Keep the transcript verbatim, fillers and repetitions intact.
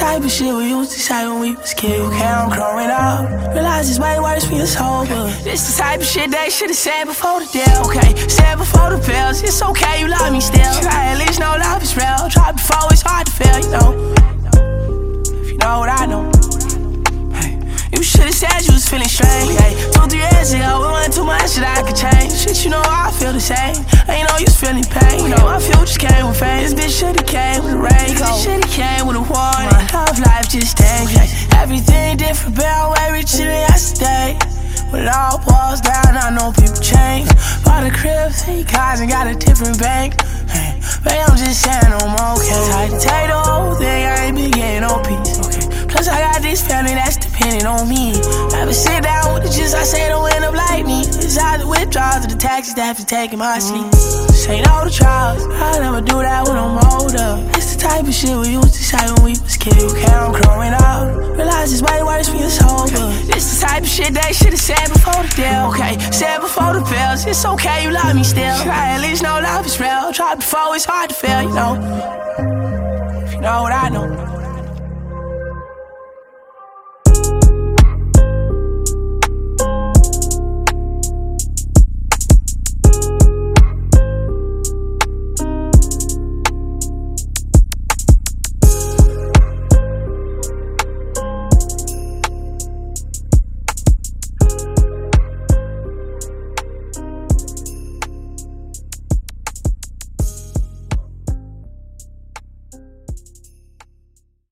type of shit we used to say when we was kids. Okay, I'm growing up. Realize it's way worse when you're sober. This the type of shit they should've said before the deal. Okay, said before the pills. It's okay, you love me still. I at least know love is real. Try before it's hard to feel, you know. If you know what I know. Hey, you should've said you was feeling strange. Hey, two, three years ago, it wasn't too much that I could change. Shit, you know I feel the same. Ain't no use feeling pain. You know my future came with fame. This bitch should've came with a rain. This should've came with a warning. My love life just changed. Everything different, but I'm way richer than yesterday. When it all boils down, I know people change. Bought a crib, three cars, and got a different bank. Hey, babe, I'm just saying I'm okay. Tried to take the whole thing, I ain't been getting no peace. Okay. Plus I got this family that's depending on me. Never sit down with the just I say don't end up like me. It's out the withdrawals of the taxes that have taken my sleep. Say no to trials, I'll never do that when I'm older. It's the type of shit we used to say when we was kids. Okay, I'm growing up. Realize it's way worse when you're sober. It's the type of shit they should've said before the deal. Okay, said before the pills. It's okay, you love me still. I at least know love is real. Try before it's hard to feel, you know. If you know what I know.